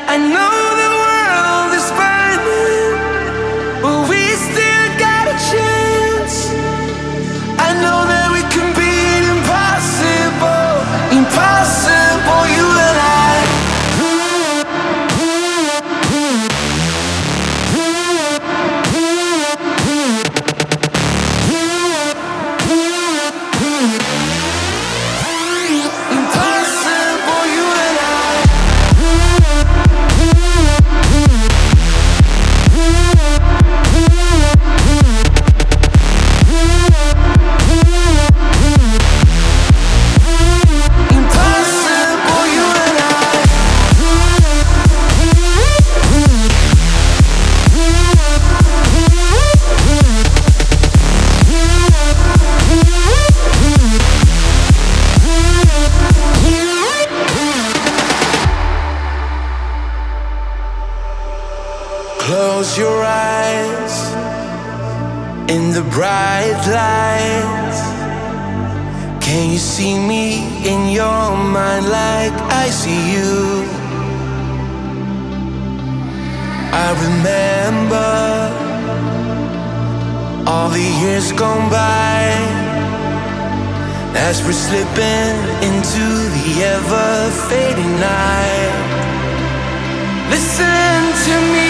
I know the world is burning, but we still got a chance. I know that we can beat impossible, impossible, you and I. Impossible, you and I. Impossible, you and I. Close your eyes in the bright lights. Can you see me in your mind like I see you? I remember all the years gone by as we're slipping into the ever-fading night. Listen to me